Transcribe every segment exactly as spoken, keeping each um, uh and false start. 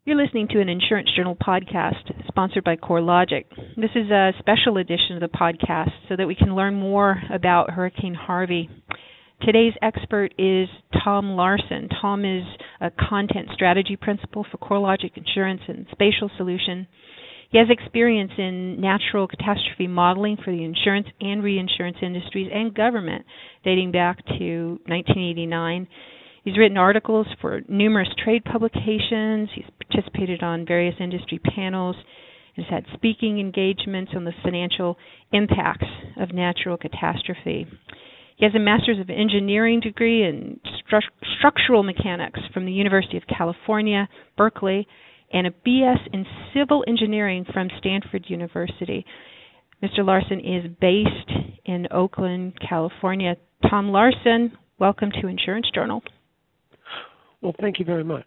You're listening to an Insurance Journal podcast sponsored by CoreLogic. This is a special edition of the podcast so that we can learn more about Hurricane Harvey. Today's expert is Tom Larson. Tom is a content strategy principal for CoreLogic Insurance and Spatial Solution. He has experience in natural catastrophe modeling for the insurance and reinsurance industries and government dating back to nineteen eighty-nine. He's written articles for numerous trade publications. He's participated on various industry panels and has had speaking engagements on the financial impacts of natural catastrophe. He has a Master's of Engineering degree in stru- structural mechanics from the University of California, Berkeley, and a B S in Civil Engineering from Stanford University. Mister Larson is based in Oakland, California. Tom Larson, welcome to Insurance Journal. Well, thank you very much.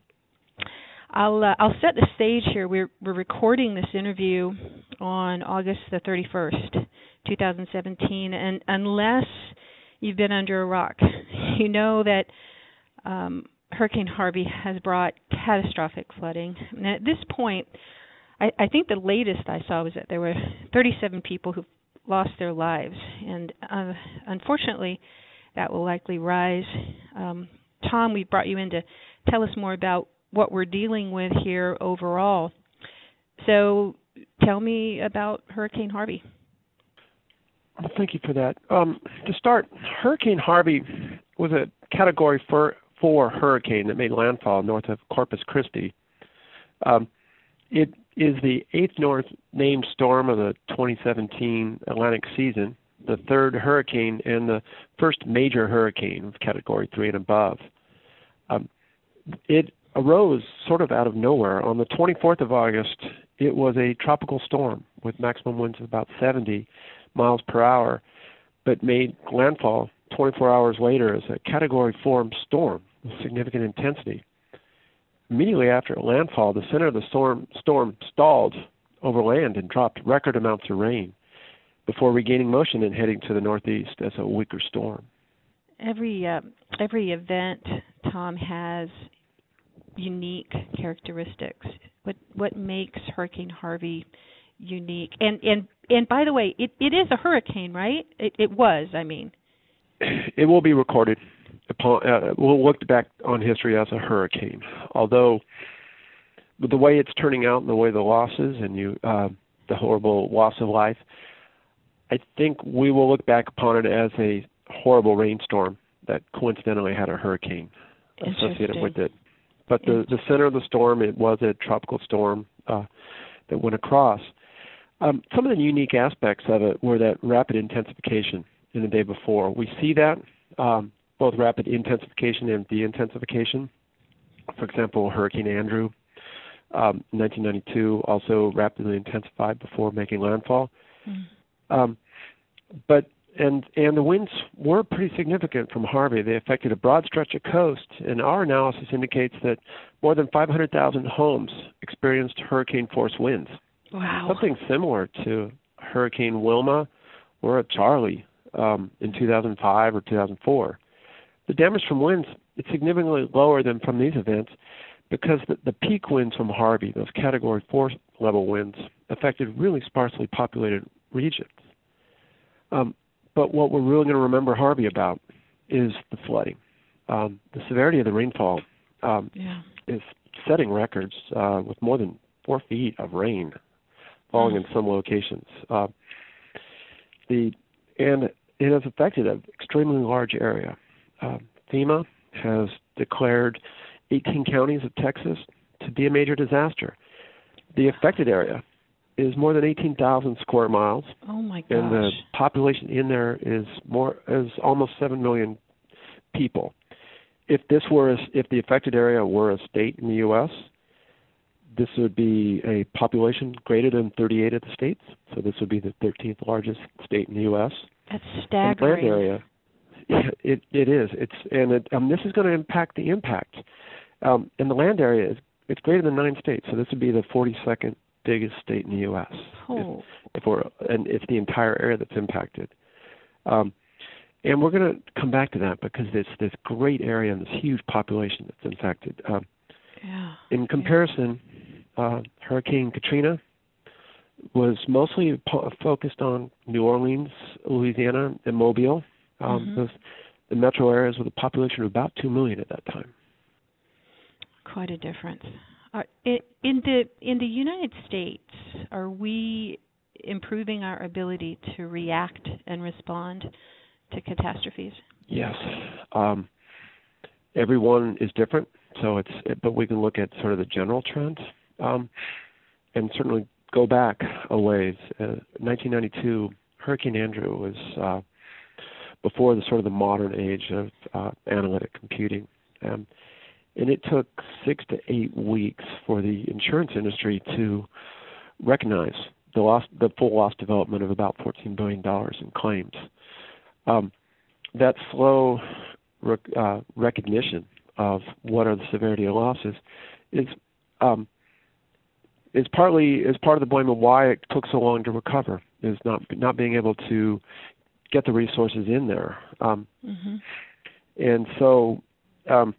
I'll uh, I'll set the stage here. We're we're recording this interview on August the thirty-first, twenty seventeen, and unless you've been under a rock, you know that um, Hurricane Harvey has brought catastrophic flooding. And at this point, I, I think the latest I saw was that there were thirty-seven people who lost their lives, and uh, unfortunately, that will likely rise. Um, Tom, we brought you in to tell us more about what we're dealing with here overall. So tell me about Hurricane Harvey. Well, thank you for that. Um, to start, Hurricane Harvey was a Category four hurricane that made landfall north of Corpus Christi. Um, it is the eighth north named storm of the twenty seventeen Atlantic season, the third hurricane and the first major hurricane of Category three and above. Um, it arose sort of out of nowhere. On the twenty-fourth of August, it was a tropical storm with maximum winds of about seventy miles per hour, but made landfall twenty-four hours later as a Category four storm with significant intensity. Immediately after landfall, the center of the storm, storm stalled over land and dropped record amounts of rain before regaining motion and heading to the northeast as a weaker storm. Every uh, every event, Tom, has unique characteristics. What what makes Hurricane Harvey unique? And and and by the way, it, it is a hurricane, right? It, it was, I mean. It will be recorded. Upon, uh, we'll look back on history as a hurricane. Although with the way it's turning out and the way the losses and you uh, the horrible loss of life, I think we will look back upon it as a horrible rainstorm that coincidentally had a hurricane associated with it. But the, the center of the storm, it was a tropical storm uh, that went across. Um, some of the unique aspects of it were that rapid intensification in the day before. We see that, um, both rapid intensification and de-intensification. For example, Hurricane Andrew um, in nineteen ninety-two also rapidly intensified before making landfall. Mm. Um, but and and the winds were pretty significant from Harvey. They affected a broad stretch of coast, and our analysis indicates that more than five hundred thousand homes experienced hurricane-force winds. Wow. Something similar to Hurricane Wilma or Charley um, in two thousand five or two thousand four. The damage from winds is significantly lower than from these events because the, the peak winds from Harvey, those Category four level winds, affected really sparsely populated regions. Um, but what we're really going to remember Harvey about is the flooding. Um, the severity of the rainfall um, yeah. is setting records uh, with more than four feet of rain falling mm. in some locations. Uh, the and it has affected an extremely large area. Uh, FEMA has declared eighteen counties of Texas to be a major disaster. The affected area is more than eighteen thousand square miles. Oh my gosh. And the population in there is more is almost seven million people. If this were a, if the affected area were a state in the U S, this would be a population greater than thirty-eight of the states. So this would be the thirteenth largest state in the U S. That's staggering. And the land area, it it is. It's and it, um, this is going to impact the impact. Um, and the land area is it's greater than nine states. So this would be the forty-second biggest state in the U S Oh. If, if we're and it's the entire area that's impacted. Um, and we're going to come back to that because it's this great area and this huge population that's infected. Um, Yeah. In comparison, uh, Hurricane Katrina was mostly po- focused on New Orleans, Louisiana, and Mobile, um, Mm-hmm. those, the metro areas with a population of about two million at that time. Quite a difference. Uh, in, in the in the United States, are we improving our ability to react and respond to catastrophes? Yes. Um, everyone is different, so it's but we can look at sort of the general trends, um, and certainly go back a ways. Uh, nineteen ninety-two, Hurricane Andrew was uh, before the sort of the modern age of uh, analytic computing, um, and it took six to eight weeks for the insurance industry to recognize the loss, the full loss development of about fourteen billion dollars in claims. Um, that slow rec- uh, recognition of what are the severity of losses is um, is partly is part of the blame of why it took so long to recover. Is not not being able to get the resources in there, um, mm-hmm. and so um,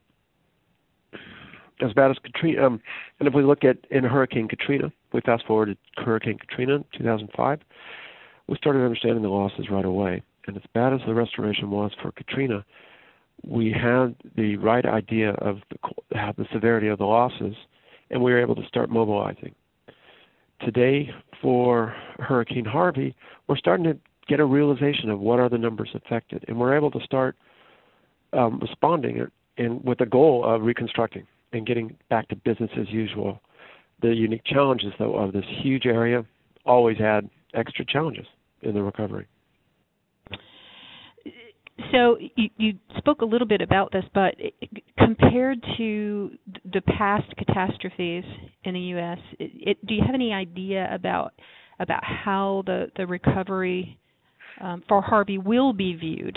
as bad as Katrina. Um, and if we look at in Hurricane Katrina, we fast forward to Hurricane Katrina in two thousand five, we started understanding the losses right away. And as bad as the restoration was for Katrina, we had the right idea of the, the severity of the losses, and we were able to start mobilizing. Today, for Hurricane Harvey, we're starting to get a realization of what are the numbers affected, and we're able to start um, responding and with the goal of reconstructing and getting back to business as usual. The unique challenges, though, of this huge area always add extra challenges in the recovery. So you, you spoke a little bit about this, but compared to the past catastrophes in the U S, it, it, do you have any idea about about how the, the recovery um, for Harvey will be viewed?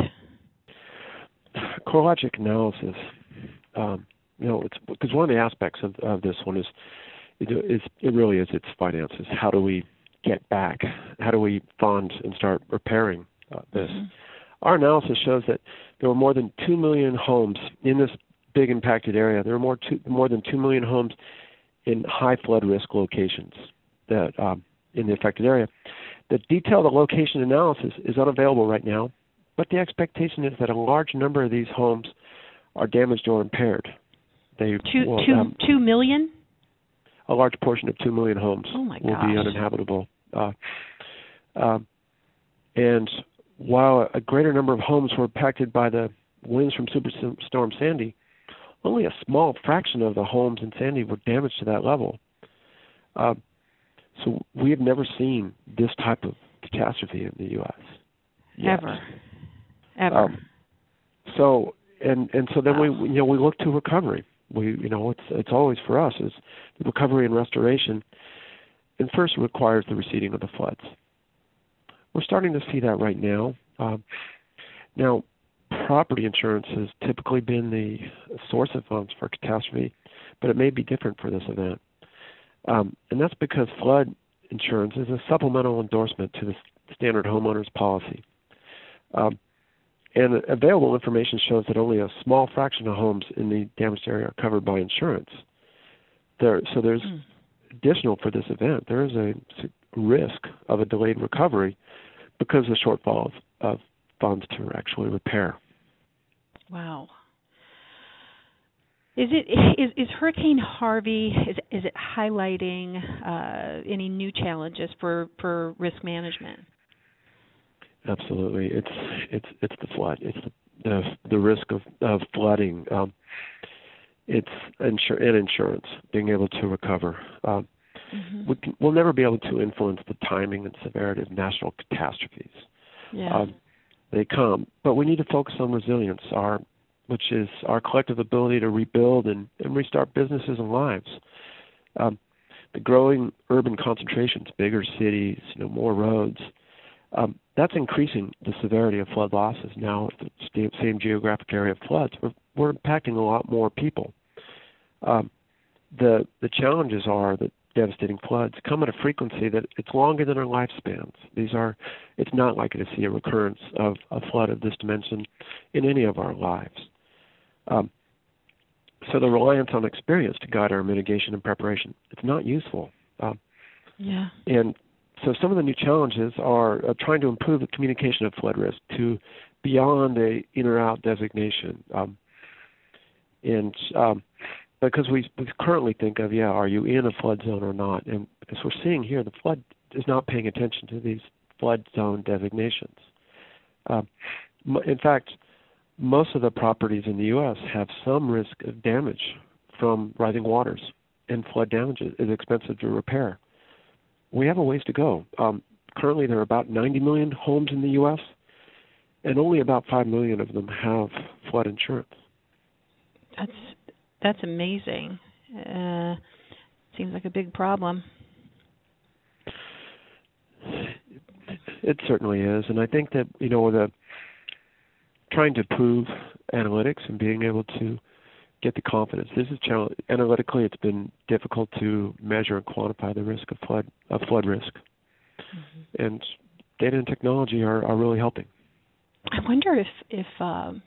CoreLogic analysis, um, you know, it's because one of the aspects of, of this one is, is it really is its finances. How do we get back? How do we fund and start repairing uh, this? Mm-hmm. Our analysis shows that there were more than two million homes in this big impacted area. There were more, two, more than two million homes in high flood risk locations that um, in the affected area. The detailed location analysis is unavailable right now, but the expectation is that a large number of these homes are damaged or impaired. They two, will, two, um, two million? A large portion of two million homes oh my will gosh. be uninhabitable. Uh, um, and while a greater number of homes were impacted by the winds from Superstorm Sandy, only a small fraction of the homes in Sandy were damaged to that level. Uh, so we have never seen this type of catastrophe in the U S yet. Ever, ever. Um, so and and so then wow. we you know we look to recovery. We you know it's it's always for us is the recovery and restoration. And first it requires the receding of the floods. We're starting to see that right now. Um, now, property insurance has typically been the source of funds for catastrophe, but it may be different for this event. Um, and that's because flood insurance is a supplemental endorsement to the standard homeowner's policy. Um, and available information shows that only a small fraction of homes in the damaged area are covered by insurance. There, so there's mm. additional for this event. There is a risk of a delayed recovery because of the shortfall of, of funds to actually repair. Wow. Is it is, is Hurricane Harvey is is it highlighting uh, any new challenges for, for risk management? Absolutely, it's it's it's the flood. It's the the, the risk of, of flooding. Um, it's insur- and insurance being able to recover. Um, mm-hmm. we can, we'll never be able to influence the timing and severity of national catastrophes. Yeah. Um, they come, but we need to focus on resilience, our which is our collective ability to rebuild and, and restart businesses and lives. Um, the growing urban concentrations, bigger cities, you know, more roads, um, that's increasing the severity of flood losses. Now, the same geographic area of floods, we're, we're impacting a lot more people. Um, the the challenges are that devastating floods come at a frequency that it's longer than our lifespans. These are, it's not likely to see a recurrence of a flood of this dimension in any of our lives. Um, so the reliance on experience to guide our mitigation and preparation, it's not useful. Um, yeah. And so some of the new challenges are uh, trying to improve the communication of flood risk to beyond a in or out designation. Um, and um, because we, we currently think of, yeah, are you in a flood zone or not? And as we're seeing here, the flood is not paying attention to these flood zone designations. Uh, in fact, most of the properties in the U S have some risk of damage from rising waters, and flood damage is expensive to repair. We have a ways to go. Um, currently, there are about ninety million homes in the U S, and only about five million of them have flood insurance. That's that's amazing. Uh, seems like a big problem. It certainly is, and I think that, you know, with a, trying to prove analytics and being able to get the confidence. This is challenge. Analytically, it's been difficult to measure and quantify the risk of flood of flood risk, mm-hmm. and data and technology are, are really helping. I wonder if if um,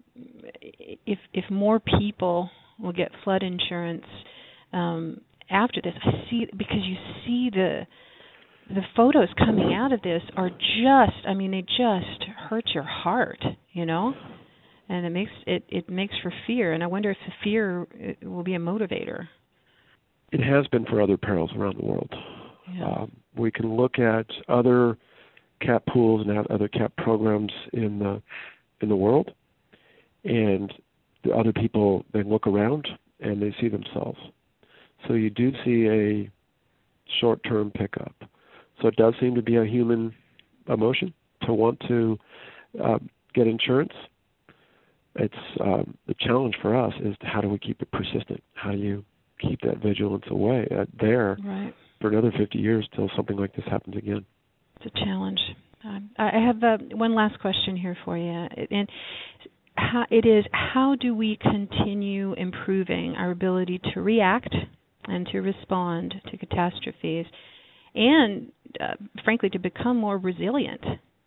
if if more people will get flood insurance um, after this. I see, because you see the the photos coming out of this are just, I mean, they just hurt your heart, you know. And it makes it, it makes for fear, and I wonder if the fear will be a motivator. It has been for other perils around the world. Yeah. Um, we can look at other cat pools and other cat programs in the in the world, and the other people then look around and they see themselves. So you do see a short-term pickup. So it does seem to be a human emotion to want to uh, get insurance. It's um, the challenge for us is how do we keep it persistent? How do you keep that vigilance away uh, there right. for another fifty years till something like this happens again? It's a challenge. Um, I have uh, one last question here for you, and how, it is: how do we continue improving our ability to react and to respond to catastrophes, and uh, frankly, to become more resilient?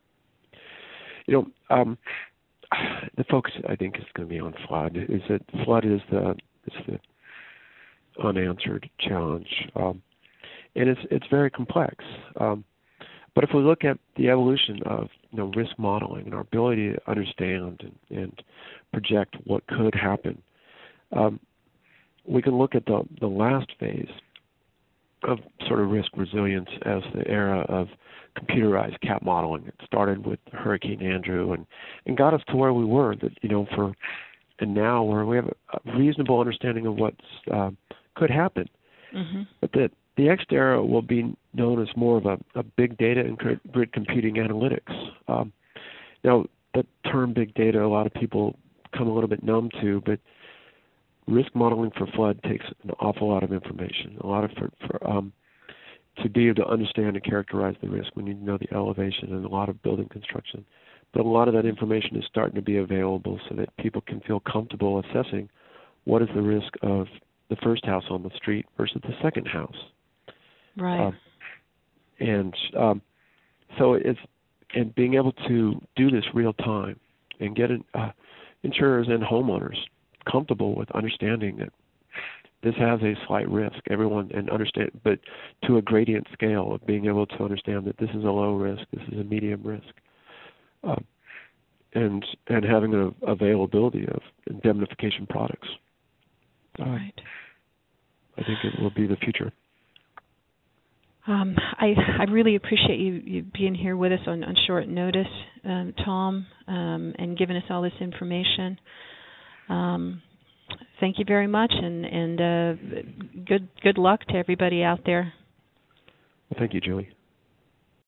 You know. Um, The focus, I think, is going to be on flood. Is that flood is the is the unanswered challenge, um, and it's it's very complex. Um, but if we look at the evolution of you know risk modeling and our ability to understand and, and project what could happen, um, we can look at the the last phase of sort of risk resilience as the era of computerized cat modeling. It started with Hurricane Andrew and, and got us to where we were. That you know for and now where we have a reasonable understanding of what uh, could happen. Mm-hmm. But that the next era will be known as more of a, a big data and grid computing analytics. Um, now the term big data, a lot of people come a little bit numb to, but risk modeling for flood takes an awful lot of information. A lot of for, for um, to be able to understand and characterize the risk, we need to know the elevation and a lot of building construction. But a lot of that information is starting to be available so that people can feel comfortable assessing what is the risk of the first house on the street versus the second house. Right. Um, and um, so it's and being able to do this real time and get an, uh, insurers and homeowners comfortable with understanding that this has a slight risk. Everyone and understand, but to a gradient scale of being able to understand that this is a low risk, this is a medium risk, um, and and having an availability of indemnification products. Uh, right. I think it will be the future. Um, I I really appreciate you, you being here with us on, on short notice, um, Tom, um, and giving us all this information. Um, thank you very much, and and uh, good good luck to everybody out there. Well, thank you, Julie.